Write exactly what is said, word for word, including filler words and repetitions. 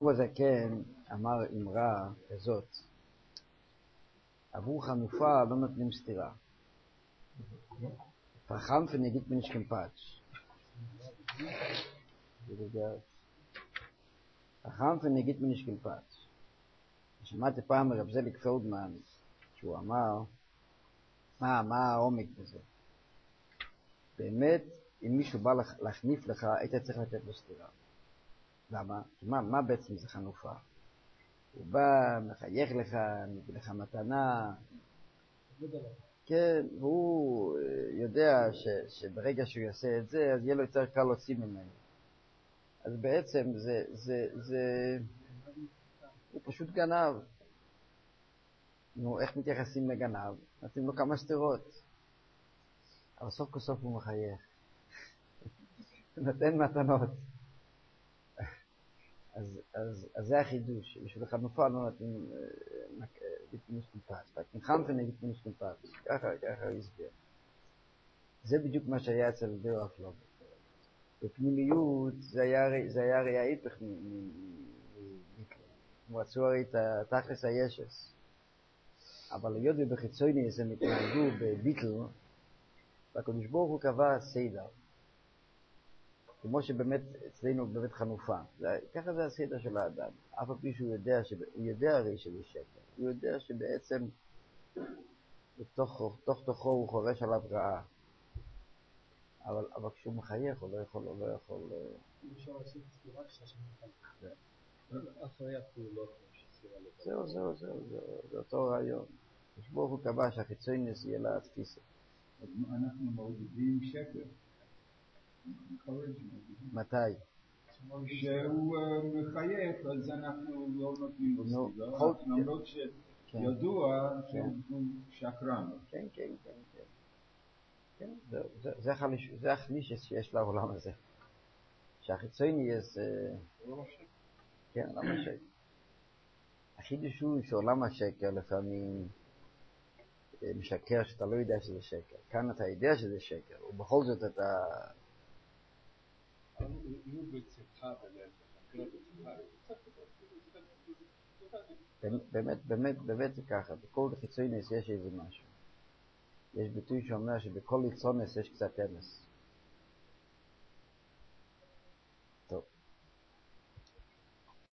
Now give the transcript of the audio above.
הזקן אמר אמרה כזאת, עבור חנופה לא נותנים סתירה. פחם ונגיד מנשכם פאץ'. פחם ונגיד מנשכם פאץ'. שמעתי פעם מרב זליק פלדמן, שהוא אמר, מה, מה העומק בזה? באמת, אם מישהו בא להחניף לך, היית צריך לתת לו סתירה. למה? מה, מה בעצם זה חנופה? הוא בא, מחייך לך, מביא לך מתנה. כן, והוא יודע ש, שברגע שהוא יעשה את זה, אז יהיה לו יותר קל להוציא ממנו. אז בעצם זה, זה, זה, הוא פשוט גנב. נו, איך מתייחסים לגנב? נותנים לו כמה סתירות. אבל סוף כל סוף הוא מחייך. הוא נותן מתנות. אז, אז, אז זה החידוש. בשביל חנופה לא נותנים ויטמינוס קומפץ. פחם ונגיד ויטמינוס קומפץ. ככה, ככה הוא הסביר. זה בדיוק מה שהיה אצל דיר אפלוב. בפנימיות זה היה, זה היה הרי ההיפך מביטל. הם רצו הרי את התכלס הישס. אבל היות ובחיצוני הם התנהגו בביטל, והקדוש ברוך הוא קבע סדר. כמו שבאמת אצלנו באמת חנופה. זה, ככה זה הסדר של האדם. אף על פי שהוא יודע, שב, הוא יודע הרי שזה שקר. הוא יודע שבעצם בתוך תוך תוכו הוא חורש עליו רעה. אבל, אבל כשהוא מחייך הוא לא יכול, הוא לא יכול... אפשר לעשות סתירה כשהשם מחייך. אחרי הפעולות שסתירה לבד. זהו, זהו, זהו, זה אותו רעיון. ברוך הוא קבע שהחיצוניות יהיה לה תפיסה. אנחנו מעודדים שקר. מתי? כשהוא מחייך, אז אנחנו לא נותנים לו סתירה, למרות שידוע שהוא שקרן. כן, כן, כן, כן. זה החליש שיש לעולם הזה. שהחיצוניות זה... כן, עולם השקר. החידוש הוא שעולם השקר לפעמים משקר שאתה לא יודע שזה שקר. כאן אתה יודע שזה שקר, ובכל זאת אתה... אם הוא בצמחה באמת, באמת, באמת, באמת זה ככה. בכל חיצוניות יש איזה משהו. יש ביטוי שאומר שבכל ליצונס יש קצת אמס.